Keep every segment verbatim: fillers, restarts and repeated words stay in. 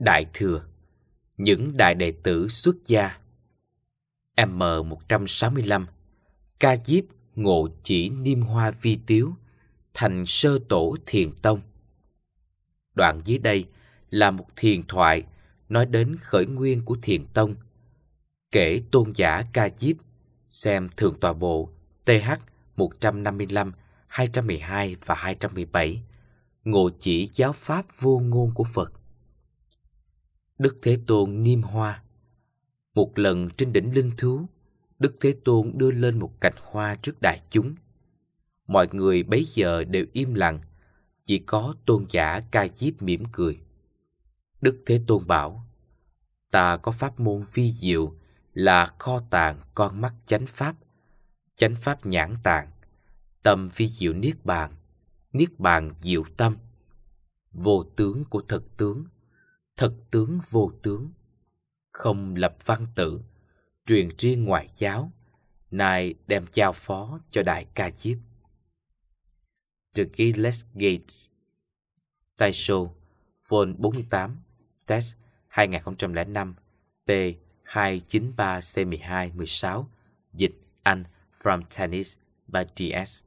Đại Thừa, những đại đệ tử xuất gia. M một trăm sáu mươi lăm, Ca Diếp ngộ chỉ Niêm Hoa Vi Tiếu, thành sơ tổ Thiền Tông. Đoạn dưới đây là một thiền thoại nói đến khởi nguyên của Thiền Tông. Kể tôn giả Ca Diếp, xem Thượng Tọa Bộ T H một trăm năm mươi lăm, hai trăm mười hai và hai trăm mười bảy, ngộ chỉ giáo pháp vô ngôn của Phật. Đức Thế Tôn Niêm Hoa. Một lần trên đỉnh Linh Thú, Đức Thế Tôn đưa lên một cành hoa trước đại chúng. Mọi người bấy giờ đều im lặng, chỉ có tôn giả Ca Diếp mỉm cười. Đức Thế Tôn bảo: Ta có pháp môn vi diệu là kho tàng con mắt chánh pháp, chánh pháp nhãn tạng, tâm vi diệu niết bàn, niết bàn diệu tâm, vô tướng của thực tướng, thực tướng vô tướng, không lập văn tự, truyền riêng ngoại giáo, nay đem giao phó cho Đại Ca Diếp. The Gilles Gates, Taisho, Vol bốn mươi tám, Test hai nghìn không trăm lẻ năm, P hai chín ba C mười hai mười sáu, dịch Anh From Tennis by D S.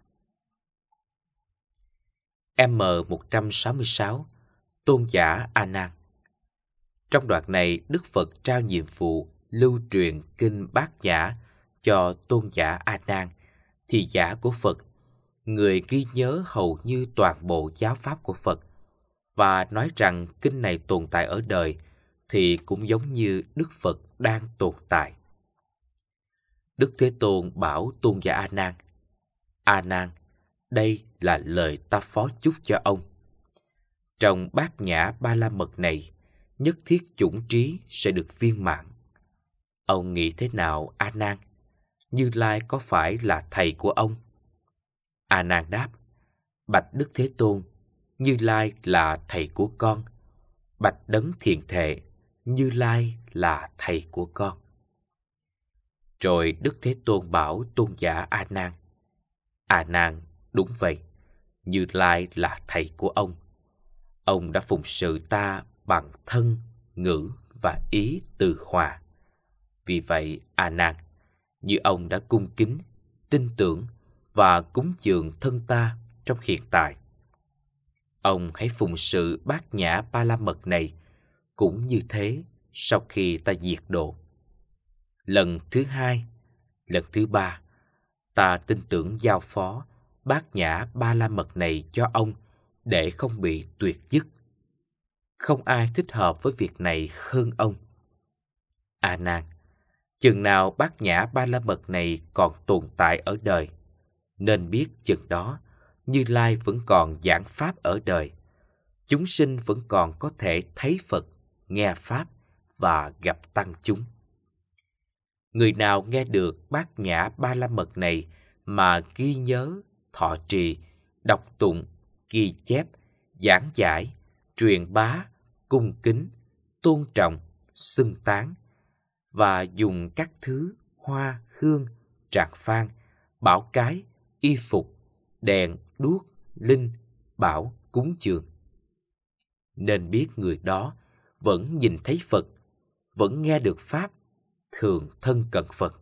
M một trăm sáu mươi sáu, tôn giả A Nan. Trong đoạn này, Đức Phật trao nhiệm vụ lưu truyền kinh Bát Nhã cho tôn giả A Nan, thị giả của Phật, người ghi nhớ hầu như toàn bộ giáo pháp của Phật, và nói rằng kinh này tồn tại ở đời thì cũng giống như Đức Phật đang tồn tại. Đức Thế Tôn bảo tôn giả A Nan: A Nan, đây là lời ta phó chúc cho ông. Trong Bát Nhã Ba La Mật này, nhất thiết chủng trí sẽ được viên mãn. Ông nghĩ thế nào, A Nan? Như Lai có phải là thầy của ông? A Nan đáp: Bạch Đức Thế Tôn, Như Lai là thầy của con. Bạch Đấng Thiện Thệ, Như Lai là thầy của con. Rồi Đức Thế Tôn bảo tôn giả A Nan: A Nan, đúng vậy, Như Lai là thầy của ông. Ông đã phụng sự ta bằng thân, ngữ và ý từ hòa. Vì vậy, A Nan, như ông đã cung kính, tin tưởng và cúng dường thân ta trong hiện tại, ông hãy phụng sự Bát Nhã Ba La Mật này cũng như thế sau khi ta diệt độ. Lần thứ hai, lần thứ ba, ta tin tưởng giao phó Bát Nhã Ba La Mật này cho ông để không bị tuyệt dứt. Không ai thích hợp với việc này hơn ông. A Nan, chừng nào Bát Nhã Ba La Mật này còn tồn tại ở đời, nên biết chừng đó Như Lai vẫn còn giảng pháp ở đời, chúng sinh vẫn còn có thể thấy Phật, nghe pháp và gặp tăng chúng. Người nào nghe được Bát Nhã Ba La Mật này mà ghi nhớ, thọ trì, đọc tụng, ghi chép, giảng giải, truyền bá, cung kính, tôn trọng, xưng tán, và dùng các thứ hoa, hương, tràng phan, bảo cái, y phục, đèn, đuốc, linh, bảo, cúng dường, nên biết người đó vẫn nhìn thấy Phật, vẫn nghe được pháp, thường thân cận Phật.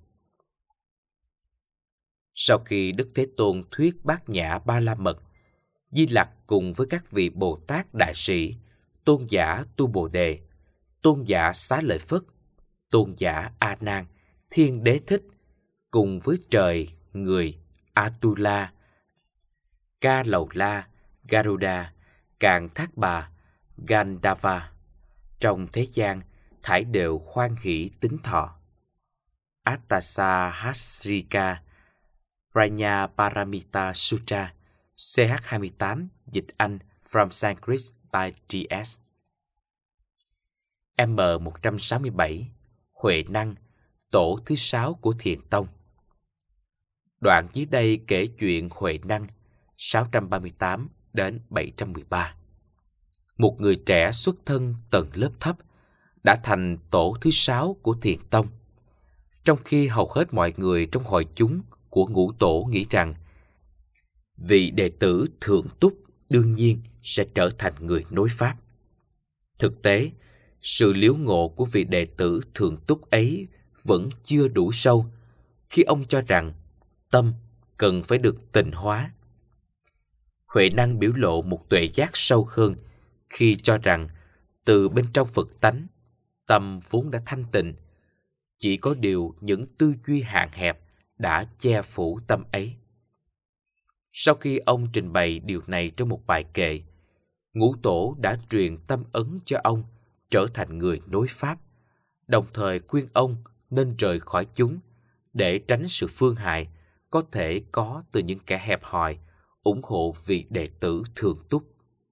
Sau khi Đức Thế Tôn thuyết Bát Nhã Ba La Mật, Di Lặc cùng với các vị Bồ Tát Đại Sĩ, tôn giả Tu Bồ Đề, tôn giả Xá Lợi Phất, tôn giả A Nan, Thiên Đế Thích, cùng với trời, người, Atula, Ca Lầu La, Garuda, Càn Thác Bà, Gandhava, trong thế gian thảy đều hoan hỷ tính thọ. Attasa Hasrika, Prajnaparamita Sutra, C H hai mươi tám, dịch Anh From Sanskrit by D S. M một trăm sáu mươi bảy, Huệ Năng, tổ thứ sáu của Thiền Tông. Đoạn dưới đây kể chuyện Huệ Năng sáu trăm ba mươi tám đến bảy trăm mười ba. Một người trẻ xuất thân tầng lớp thấp đã thành tổ thứ sáu của Thiền Tông, trong khi hầu hết mọi người trong hội chúng của ngũ tổ nghĩ rằng vị đệ tử thượng túc đương nhiên sẽ trở thành người nối pháp. Thực tế, sự liễu ngộ của vị đệ tử thượng túc ấy vẫn chưa đủ sâu khi ông cho rằng tâm cần phải được tịnh hóa. Huệ Năng biểu lộ một tuệ giác sâu hơn khi cho rằng từ bên trong Phật tánh, tâm vốn đã thanh tịnh, chỉ có điều những tư duy hạn hẹp đã che phủ tâm ấy. Sau khi ông trình bày điều này trong một bài kệ, Ngũ Tổ đã truyền tâm ấn cho ông trở thành người nối pháp, đồng thời khuyên ông nên rời khỏi chúng để tránh sự phương hại có thể có từ những kẻ hẹp hòi ủng hộ vị đệ tử thượng túc.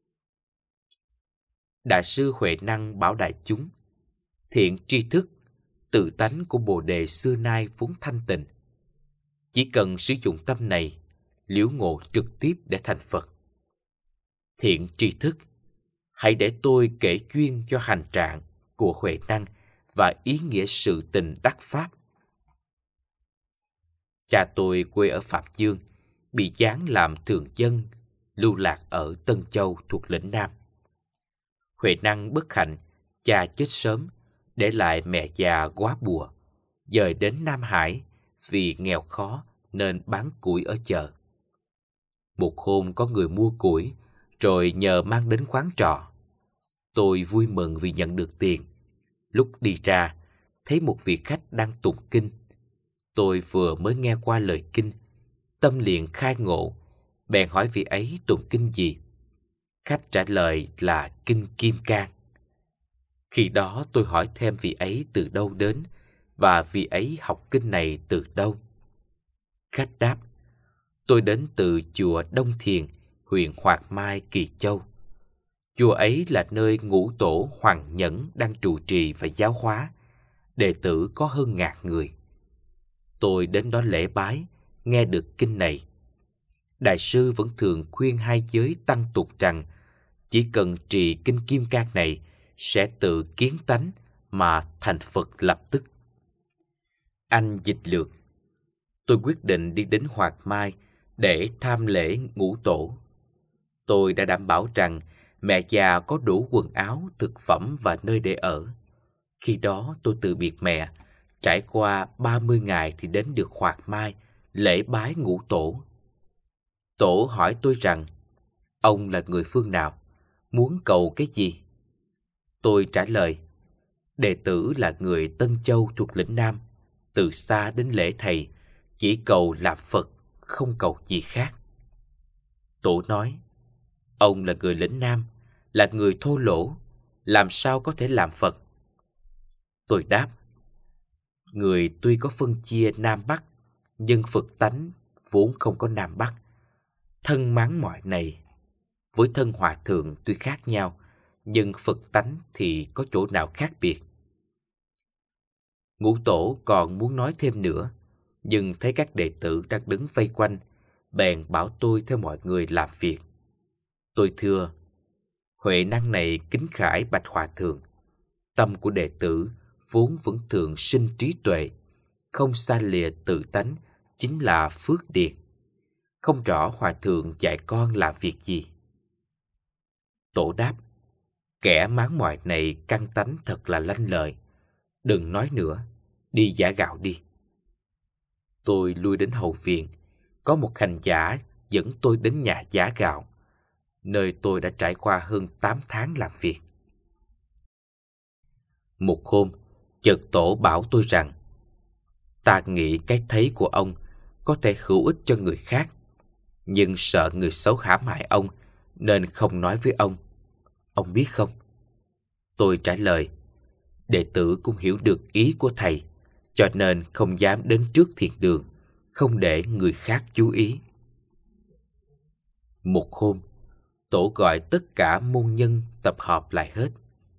Đại sư Huệ Năng bảo đại chúng, thiện tri thức, tự tánh của Bồ Đề xưa nay vốn thanh tịnh. Chỉ cần sử dụng tâm này, liễu ngộ trực tiếp để thành Phật. Thiện tri thức, hãy để tôi kể duyên cho hành trạng của Huệ Năng và ý nghĩa sự tình đắc pháp. Cha tôi quê ở Phạm Dương, bị giáng làm thường dân, lưu lạc ở Tân Châu thuộc lĩnh Nam. Huệ Năng bất hạnh, cha chết sớm, để lại mẹ già quá bùa, dời đến Nam Hải vì nghèo khó nên bán củi ở chợ. Một hôm có người mua củi, rồi nhờ mang đến quán trọ. Tôi vui mừng vì nhận được tiền. Lúc đi ra, thấy một vị khách đang tụng kinh. Tôi vừa mới nghe qua lời kinh, tâm liền khai ngộ, bèn hỏi vị ấy tụng kinh gì. Khách trả lời là kinh Kim Cang. Khi đó tôi hỏi thêm vị ấy từ đâu đến và vị ấy học kinh này từ đâu. Khách đáp, tôi đến từ chùa Đông Thiền, huyện Hoạt Mai, Kỳ Châu. Chùa ấy là nơi Ngũ Tổ Hoàng Nhẫn đang trụ trì và giáo hóa, đệ tử có hơn ngàn người. Tôi đến đó lễ bái, nghe được kinh này. Đại sư vẫn thường khuyên hai giới tăng tục rằng chỉ cần trì kinh Kim Cang này sẽ tự kiến tánh mà thành Phật lập tức. Anh dịch lược, tôi quyết định đi đến Hoạt Mai để tham lễ Ngũ Tổ. Tôi đã đảm bảo rằng mẹ già có đủ quần áo, thực phẩm và nơi để ở. Khi đó tôi từ biệt mẹ, trải qua ba mươi ngày thì đến được Hoạt Mai, lễ bái Ngũ Tổ. Tổ hỏi tôi rằng, ông là người phương nào, muốn cầu cái gì? Tôi trả lời, đệ tử là người Tân Châu thuộc lĩnh Nam, từ xa đến lễ thầy, chỉ cầu làm Phật, không cầu gì khác. Tổ nói, ông là người lĩnh Nam, là người thô lỗ, làm sao có thể làm Phật? Tôi đáp, người tuy có phân chia Nam Bắc, nhưng Phật tánh vốn không có Nam Bắc. Thân máng mọi này, với thân hòa thượng tuy khác nhau, nhưng Phật tánh thì có chỗ nào khác biệt? Ngũ Tổ còn muốn nói thêm nữa, nhưng thấy các đệ tử đang đứng vây quanh, bèn bảo tôi theo mọi người làm việc. Tôi thưa, Huệ Năng này kính khải bạch hòa thượng. Tâm của đệ tử vốn vẫn thường sinh trí tuệ, không xa lìa tự tánh, chính là phước điền. Không rõ hòa thượng dạy con làm việc gì. Tổ đáp, kẻ máng mỏi này căn tánh thật là lanh lợi. Đừng nói nữa, đi giã gạo đi. Tôi lui đến hậu viện, có một hành giả dẫn tôi đến nhà giã gạo, nơi tôi đã trải qua hơn tám tháng làm việc. Một hôm, chợt Tổ bảo tôi rằng, ta nghĩ cái thấy của ông có thể hữu ích cho người khác, nhưng sợ người xấu hãm hại ông nên không nói với ông. Ông biết không? Tôi trả lời, đệ tử cũng hiểu được ý của thầy, cho nên không dám đến trước thiền đường, không để người khác chú ý. Một hôm, Tổ gọi tất cả môn nhân tập họp lại hết.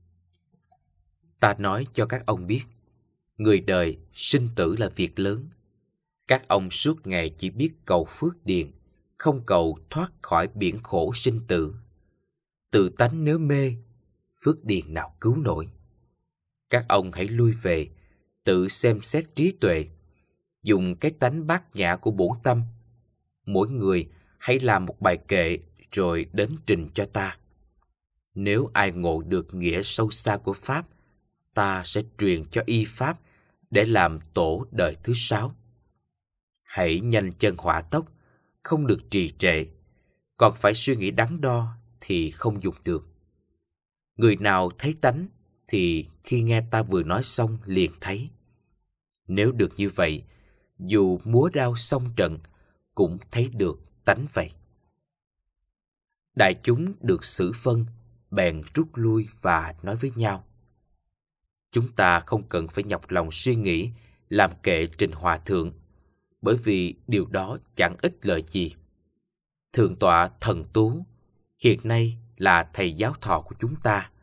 Ta nói cho các ông biết, người đời sinh tử là việc lớn. Các ông suốt ngày chỉ biết cầu phước điền, không cầu thoát khỏi biển khổ sinh tử. Tự tánh nếu mê, phước điền nào cứu nổi. Các ông hãy lui về, tự xem xét trí tuệ, dùng cái tánh bát nhã của bổn tâm. Mỗi người hãy làm một bài kệ rồi đến trình cho ta. Nếu ai ngộ được nghĩa sâu xa của Pháp, ta sẽ truyền cho y pháp để làm tổ đời thứ sáu. Hãy nhanh chân hỏa tốc, không được trì trệ, còn phải suy nghĩ đắn đo thì không dùng được. Người nào thấy tánh thì khi nghe ta vừa nói xong liền thấy. Nếu được như vậy, dù múa đao xong trận cũng thấy được tánh vậy. Đại chúng được xử phân, bèn rút lui và nói với nhau: chúng ta không cần phải nhọc lòng suy nghĩ làm kệ trình hòa thượng, bởi vì điều đó chẳng ích lợi gì. Thượng tọa Thần Tú hiện nay là thầy giáo thọ của chúng ta.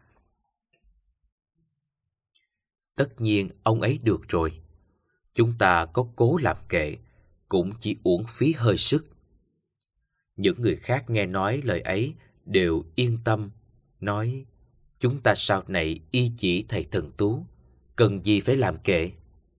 Tất nhiên ông ấy được rồi. Chúng ta có cố làm kệ cũng chỉ uổng phí hơi sức. Những người khác nghe nói lời ấy đều yên tâm, nói: chúng ta sau này y chỉ thầy Thần Tú, cần gì phải làm kệ.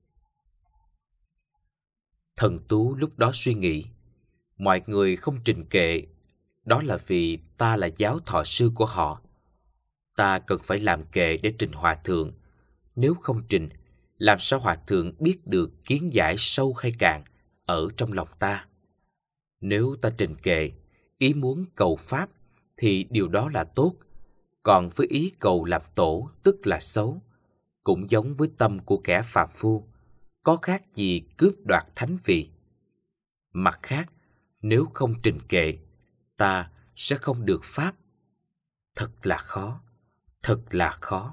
Thần Tú lúc đó suy nghĩ, mọi người không trình kệ, đó là vì ta là giáo thọ sư của họ. Ta cần phải làm kệ để trình hòa thượng. Nếu không trình, làm sao hòa thượng biết được kiến giải sâu hay cạn ở trong lòng ta? Nếu ta trình kệ, ý muốn cầu pháp thì điều đó là tốt, còn với ý cầu làm tổ tức là xấu. Cũng giống với tâm của kẻ phàm phu, có khác gì cướp đoạt thánh vị. Mặt khác, nếu không trình kệ, ta sẽ không được pháp. Thật là khó, thật là khó.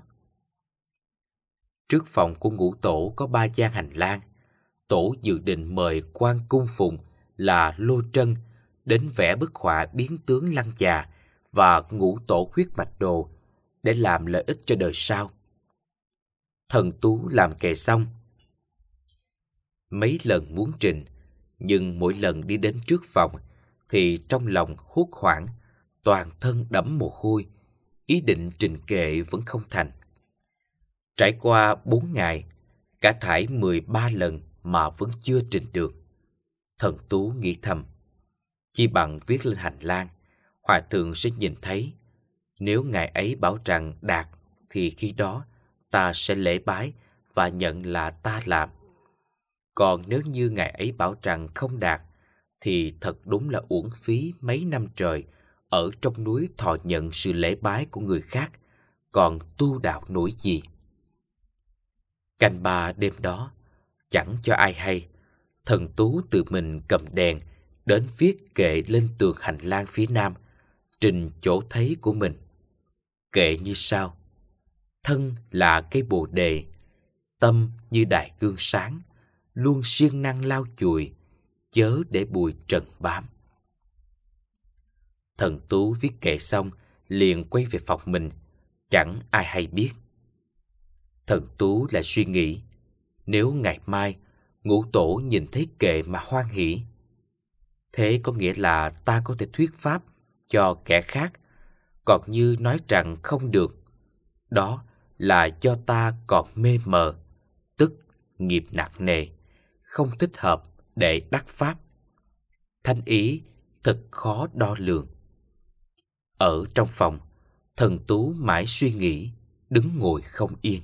Trước phòng của ngũ tổ có ba gian hành lang. Tổ dự định mời quan cung phụng là Lô Trân đến vẽ bức họa biến tướng Lăng Già và ngũ tổ huyết mạch đồ để làm lợi ích cho đời sau. Thần Tú làm kệ xong, mấy lần muốn trình, nhưng mỗi lần đi đến trước phòng thì trong lòng hốt hoảng, toàn thân đẫm mồ hôi, ý định trình kệ vẫn không thành. Trải qua bốn ngày, cả thảy mười ba lần mà vẫn chưa trình được. Thần Tú nghĩ thầm, chi bằng viết lên hành lang, hòa thượng sẽ nhìn thấy. Nếu ngài ấy bảo rằng đạt thì khi đó ta sẽ lễ bái và nhận là ta làm. Còn nếu như ngài ấy bảo rằng không đạt thì thật đúng là uổng phí mấy năm trời ở trong núi thọ nhận sự lễ bái của người khác, còn tu đạo nổi gì. Canh ba đêm đó, chẳng cho ai hay, Thần Tú tự mình cầm đèn đến viết kệ lên tường hành lang phía nam, trình chỗ thấy của mình. Kệ như sau: thân là cây bồ đề, tâm như đại gương sáng, luôn siêng năng lau chùi, chớ để bụi trần bám. Thần Tú viết kệ xong liền quay về phòng mình, chẳng ai hay biết. Thần Tú lại suy nghĩ, nếu ngày mai ngũ tổ nhìn thấy kệ mà hoan hỉ, thế có nghĩa là ta có thể thuyết pháp cho kẻ khác. Còn như nói rằng không được, đó là do ta còn mê mờ, tức nghiệp nặng nề, không thích hợp để đắc pháp. Thánh ý thật khó đo lường. Ở trong phòng, Thần Tú mãi suy nghĩ, đứng ngồi không yên.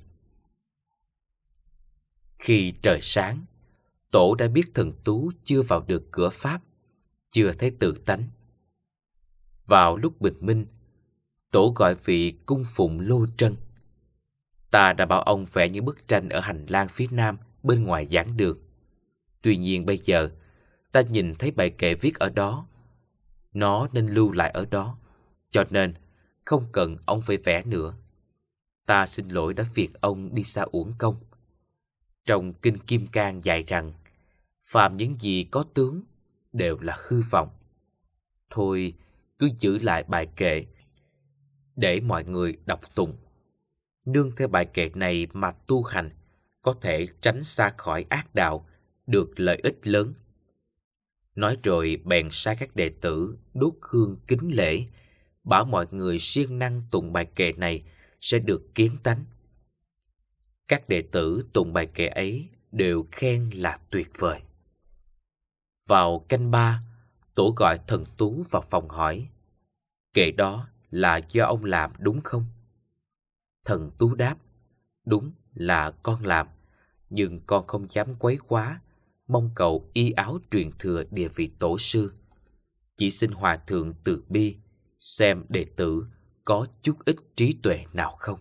Khi trời sáng, tổ đã biết Thần Tú chưa vào được cửa pháp, chưa thấy tự tánh. Vào lúc bình minh, tổ gọi vị cung phụng Lô Trân. Ta đã bảo ông vẽ những bức tranh ở hành lang phía nam bên ngoài giảng đường. Tuy nhiên bây giờ, ta nhìn thấy bài kệ viết ở đó. Nó nên lưu lại ở đó, cho nên không cần ông phải vẽ nữa. Ta xin lỗi đã phiền ông đi xa uổng công. Trong Kinh Kim Cang dạy rằng, phàm những gì có tướng đều là hư vọng. Thôi, cứ giữ lại bài kệ để mọi người đọc tụng. Nương theo bài kệ này mà tu hành, có thể tránh xa khỏi ác đạo, được lợi ích lớn. Nói rồi bèn sai các đệ tử đốt hương kính lễ, bảo mọi người siêng năng tụng bài kệ này sẽ được kiến tánh. Các đệ tử tụng bài kệ ấy đều khen là tuyệt vời. Vào canh ba, tổ gọi Thần Tú vào phòng hỏi, kệ đó là do ông làm đúng không? Thần Tú đáp, Đúng là con làm, nhưng con không dám quấy quá, mong cầu y áo truyền thừa địa vị tổ sư. Chỉ xin hòa thượng từ bi, xem đệ tử có chút ít trí tuệ nào không.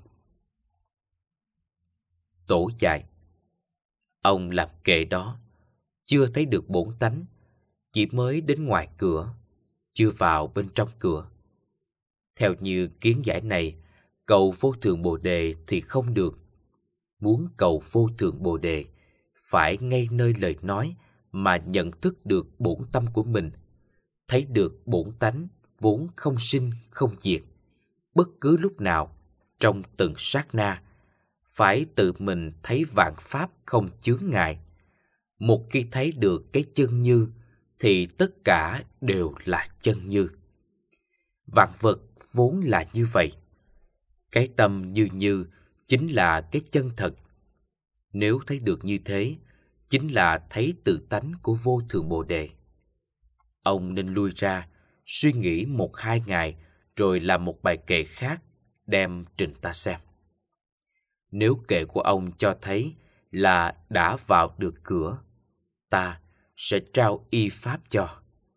Tổ dạy: ông làm kệ đó, chưa thấy được bổn tánh, chỉ mới đến ngoài cửa, chưa vào bên trong cửa. Theo như kiến giải này, cầu vô thượng bồ đề thì không được. Muốn cầu vô thượng bồ đề, phải ngay nơi lời nói mà nhận thức được bổn tâm của mình, thấy được bổn tánh vốn không sinh không diệt, bất cứ lúc nào, trong từng sát na, phải tự mình thấy vạn pháp không chướng ngại. Một khi thấy được cái chân như, thì tất cả đều là chân như. Vạn vật vốn là như vậy. Cái tâm như như chính là cái chân thật. Nếu thấy được như thế, chính là thấy tự tánh của vô thượng bồ đề. Ông nên lui ra, suy nghĩ một hai ngày, rồi làm một bài kệ khác, đem trình ta xem. Nếu kệ của ông cho thấy là đã vào được cửa, ta sẽ trao y pháp cho.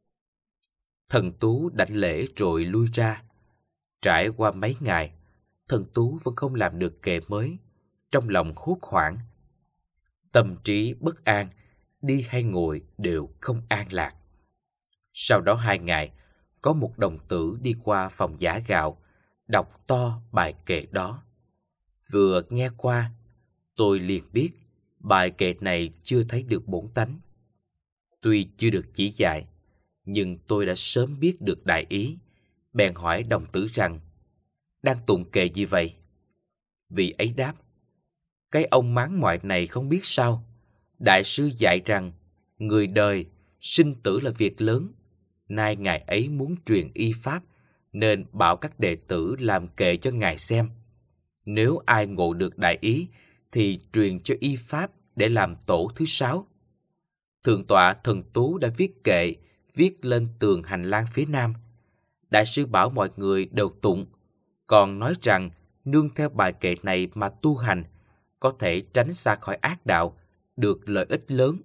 Thần Tú đảnh lễ rồi lui ra. Trải qua mấy ngày, thần Tú vẫn không làm được kệ mới, trong lòng hốt hoảng. Tâm trí bất an, đi hay ngồi đều không an lạc. Sau đó hai ngày, có một đồng tử đi qua phòng giã gạo, đọc to bài kệ đó. Vừa nghe qua, tôi liền biết bài kệ này chưa thấy được bổn tánh. Tuy chưa được chỉ dạy, nhưng tôi đã sớm biết được đại ý, bèn hỏi đồng tử rằng: đang tụng kệ gì vậy? Vị ấy đáp: cái ông máng ngoại này không biết sao, đại sư dạy rằng người đời sinh tử là việc lớn, nay ngài ấy muốn truyền y pháp, nên bảo các đệ tử làm kệ cho ngài xem. Nếu ai ngộ được đại ý thì truyền cho y pháp để làm tổ thứ sáu. Thượng tọa Thần Tú đã viết kệ, viết lên tường hành lang phía nam. Đại sư bảo mọi người đều tụng, còn nói rằng nương theo bài kệ này mà tu hành, có thể tránh xa khỏi ác đạo, được lợi ích lớn.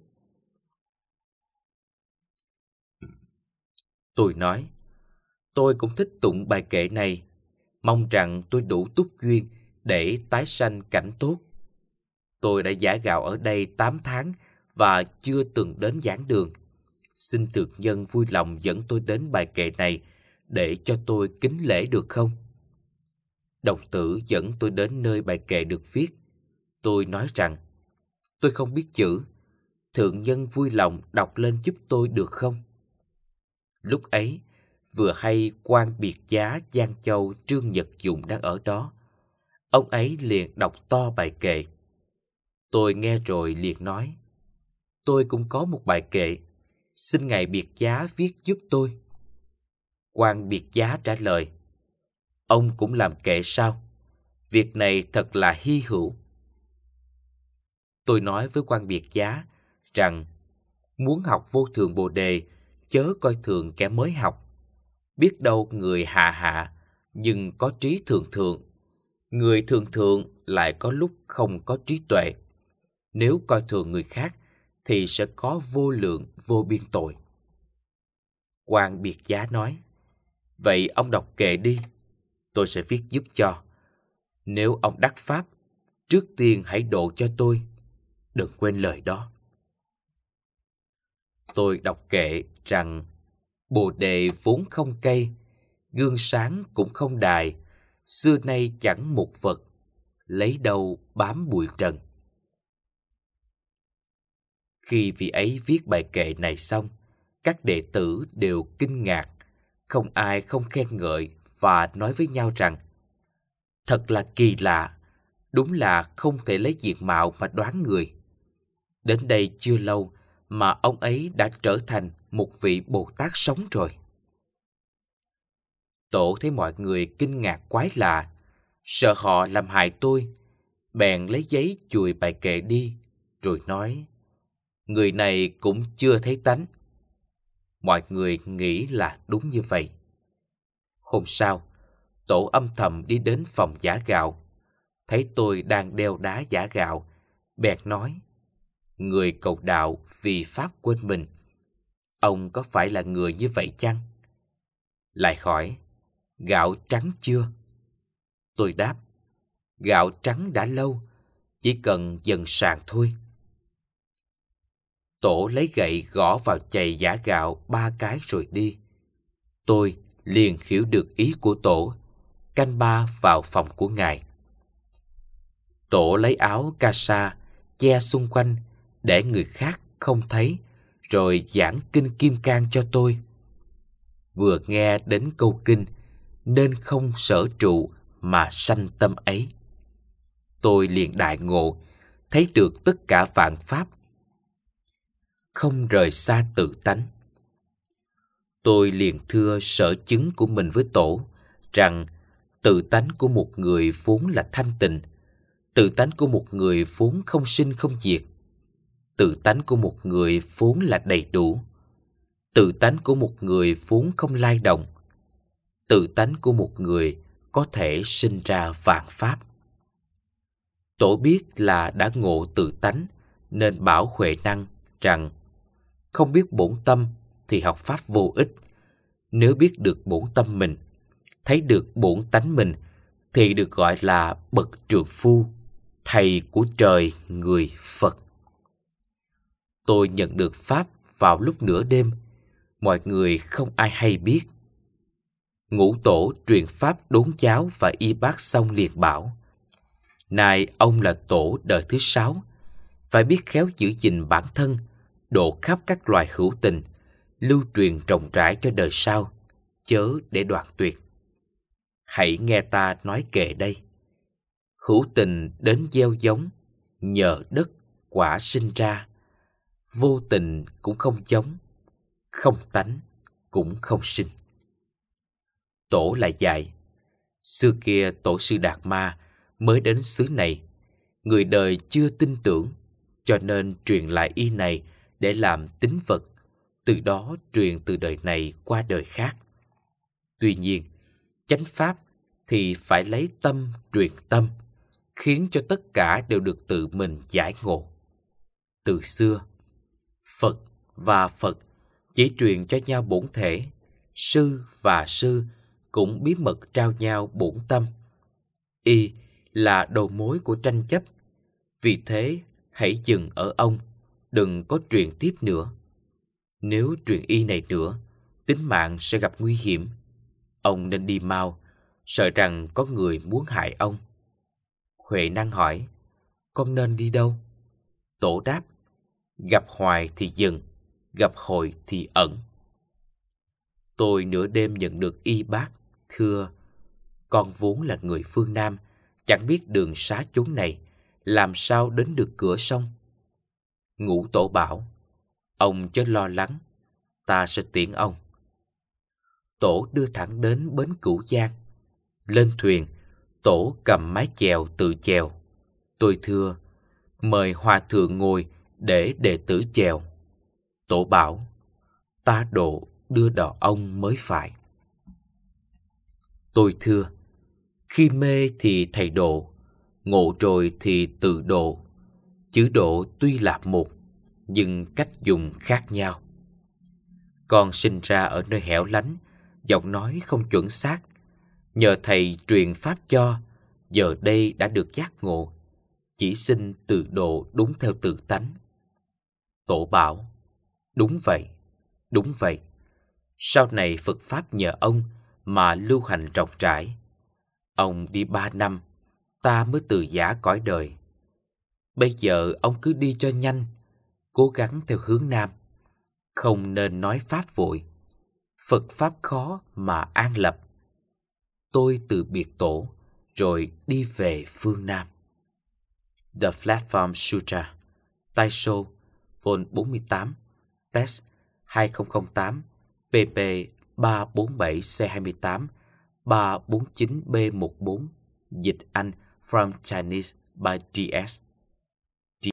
Tôi nói: tôi cũng thích tụng bài kệ này, mong rằng tôi đủ túc duyên để tái sanh cảnh tốt. Tôi đã giã gạo ở đây tám tháng và chưa từng đến giảng đường. Xin thượng nhân vui lòng dẫn tôi đến bài kệ này để cho tôi kính lễ được không? Đồng tử dẫn tôi đến nơi bài kệ được viết. Tôi nói rằng: tôi không biết chữ, thượng nhân vui lòng đọc lên giúp tôi được không? Lúc ấy, vừa hay quan biệt giá Giang Châu Trương Nhật Dụng đang ở đó. Ông ấy liền đọc to bài kệ. Tôi nghe rồi liền nói: tôi cũng có một bài kệ, xin ngài biệt giá viết giúp tôi. Quan biệt giá trả lời: ông cũng làm kệ sao? Việc này thật là hy hữu. Tôi nói với quan biệt giá rằng muốn học vô thượng bồ đề, chớ coi thường kẻ mới học. Biết đâu người hạ hạ, nhưng có trí thượng thượng. Người thượng thượng lại có lúc không có trí tuệ. Nếu coi thường người khác, thì sẽ có vô lượng vô biên tội. Quan biệt giá nói: vậy ông đọc kệ đi, tôi sẽ viết giúp cho. Nếu ông đắc pháp, trước tiên hãy độ cho tôi, đừng quên lời đó. Tôi đọc kệ rằng bồ đề vốn không cây, gương sáng cũng không đài, xưa nay chẳng một vật, lấy đâu bám bụi trần. Khi vị ấy viết bài kệ này xong, các đệ tử đều kinh ngạc, không ai không khen ngợi và nói với nhau rằng: thật là kỳ lạ, đúng là không thể lấy diện mạo mà đoán người. Đến đây chưa lâu mà ông ấy đã trở thành một vị Bồ Tát sống rồi. Tổ thấy mọi người kinh ngạc quái lạ, sợ họ làm hại tôi, bèn lấy giấy chùi bài kệ đi, rồi nói: người này cũng chưa thấy tánh. Mọi người nghĩ là đúng như vậy. Hôm sau, tổ âm thầm đi đến phòng giã gạo. thấy tôi đang đeo đá giã gạo, bèn nói: người cầu đạo vì Pháp quên mình. Ông có phải là người như vậy chăng? Lại hỏi: gạo trắng chưa? Tôi đáp: gạo trắng đã lâu, chỉ cần dần sàn thôi. Tổ lấy gậy gõ vào chày giã gạo ba cái rồi đi. Tôi liền hiểu được ý của Tổ, canh ba vào phòng của ngài. Tổ lấy áo ca sa che xung quanh để người khác không thấy, rồi giảng kinh Kim Cang cho tôi. Vừa nghe đến câu kinh nên không sở trụ mà sanh tâm ấy, tôi liền đại ngộ, thấy được tất cả vạn pháp không rời xa tự tánh. Tôi liền thưa sở chứng của mình với Tổ rằng tự tánh của một người vốn là thanh tịnh, tự tánh của một người vốn không sinh không diệt, tự tánh của một người vốn là đầy đủ, tự tánh của một người vốn không lay động, tự tánh của một người có thể sinh ra vạn pháp. Tổ biết là đã ngộ tự tánh nên bảo Huệ Năng rằng không biết bổn tâm thì học pháp vô ích. Nếu biết được bổn tâm mình, thấy được bổn tánh mình thì được gọi là bậc trượng phu, thầy của trời người Phật. Tôi nhận được pháp vào lúc nửa đêm, mọi người không ai hay biết. Ngũ Tổ truyền pháp đốn cháo và y bát xong liền bảo: nay ông là tổ đời thứ sáu, phải biết khéo giữ gìn bản thân, độ khắp các loài hữu tình, lưu truyền rộng rãi cho đời sau, chớ để đoạn tuyệt. Hãy nghe ta nói kệ đây. Hữu tình đến gieo giống, nhờ đất quả sinh ra. Vô tình cũng không giống, không tánh cũng không sinh. Tổ lại dạy: xưa kia tổ sư Đạt Ma mới đến xứ này, người đời chưa tin tưởng, cho nên truyền lại y này để làm tín vật, từ đó truyền từ đời này qua đời khác. Tuy nhiên, chánh pháp thì phải lấy tâm truyền tâm, khiến cho tất cả đều được tự mình giải ngộ. Từ xưa, Phật và Phật chỉ truyền cho nhau bổn thể, sư và sư cũng bí mật trao nhau bổn tâm. Y là đầu mối của tranh chấp, vì thế hãy dừng ở ông, đừng có truyền tiếp nữa. Nếu truyền y này nữa, tính mạng sẽ gặp nguy hiểm. Ông nên đi mau, sợ rằng có người muốn hại ông. Huệ Năng hỏi: con nên đi đâu? Tổ đáp: gặp hoài thì dừng, gặp hồi thì ẩn. Tôi nửa đêm nhận được y bát, thưa: con vốn là người phương Nam, chẳng biết đường xá chốn này, làm sao đến được cửa sông? Ngũ Tổ bảo: ông chớ lo lắng, ta sẽ tiễn ông. Tổ đưa thẳng đến bến Cửu Giang. Lên thuyền, Tổ cầm mái chèo tự chèo. Tôi thưa: mời hòa thượng ngồi để đệ tử chèo. Tổ bảo: ta độ đưa đò ông mới phải. Tôi thưa: khi mê thì thầy độ, ngộ rồi thì tự độ. Chữ độ tuy là một, nhưng cách dùng khác nhau. Con sinh ra ở nơi hẻo lánh, giọng nói không chuẩn xác. Nhờ thầy truyền pháp cho, giờ đây đã được giác ngộ. Chỉ xin tự độ đúng theo tự tánh. Tổ bảo: đúng vậy, đúng vậy. Sau này Phật Pháp nhờ ông mà lưu hành rộng rãi. Ông đi ba năm, ta mới từ giã cõi đời. Bây giờ ông cứ đi cho nhanh, cố gắng theo hướng Nam. Không nên nói Pháp vội. Phật Pháp khó mà an lập. Tôi từ biệt Tổ, rồi đi về phương Nam. The Platform Sutra, Taisho, Vol bốn mươi tám, Text hai không không tám, pp ba bốn bảy C hai tám, ba bốn chín B một bốn, dịch Anh, From Chinese by D S.